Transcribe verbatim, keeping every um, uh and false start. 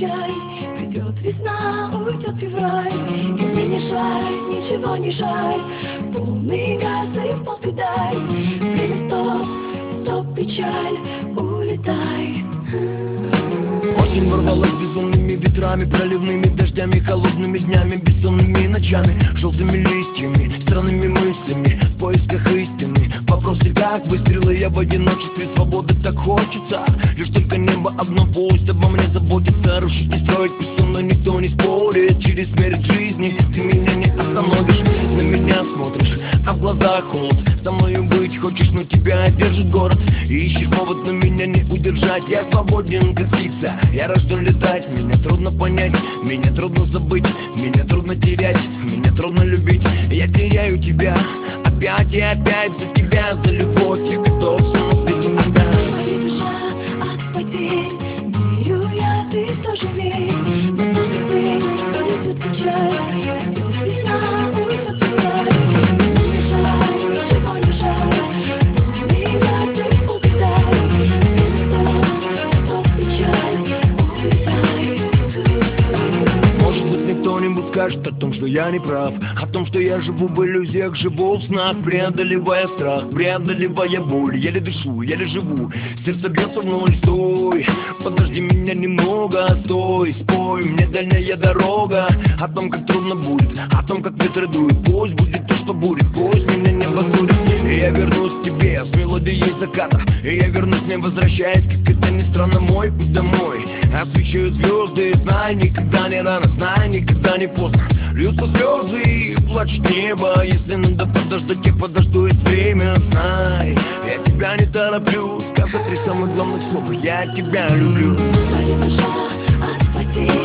встречай, придет весна, уйдет февраль, и мне не жаль, ничего не жаль. Полный газ и в пол педаль. Время стоп, стоп, печаль, улетай. Осень ворвалась безумными ветрами, проливными дождями, холодными днями, бессонными ночами, желтыми листьями, странными мыслями, в поисках истины. Вопросы как выстрелы, я в одиночестве, свободы так хочется. Лишь только небо одно пусть обо мне заботится. Рушить не строить, пусть со мной никто не спорит. Через смерть жизни ты меня не остановишь. На меня смотришь, а в глазах холод. Со мною быть хочешь, но тебя держит город. И ищешь повод, но меня не удержать. Я свободен, как птица, я рожден летать. Меня трудно понять, меня трудно забыть, меня трудно терять, меня трудно любить. Я теряю тебя опять и опять. За тебя, за любовь я готов все на свете отдать. Моя душа от потерь, не верю я, ты тоже верь. Наступит день, пройдет печаль, придет весна, уйдет февраль. Мне не жаль, ничего не жаль. Полный газ и в пол педаль. Время стоп, стоп, печаль, улетай. Может быть, мне кто-нибудь скажет о том, что я не прав, о том, что я живу в иллюзиях, живу в снах, преодолевая страх, преодолевая боль. Еле дышу, еле живу, сердце бьется в ноль. Стой, подожди меня немного, стой, спой мне дальняя дорога. О том, как трудно будет, о том, как ветры дуют. Пусть будет то, что будет, пусть меня небо судит. И я вернусь к тебе с мелодией заката, и я вернусь, не возвращаясь, как это ни странно, мой путь домой. Освещают звезды, знай, никогда не рано, знай, никогда не поздно. Льются слезы и плачет небо. Если надо подождать, я подожду, есть время. Знай, я тебя не тороплю сказать три самых главных слова: я тебя люблю. Моя душа от потерь.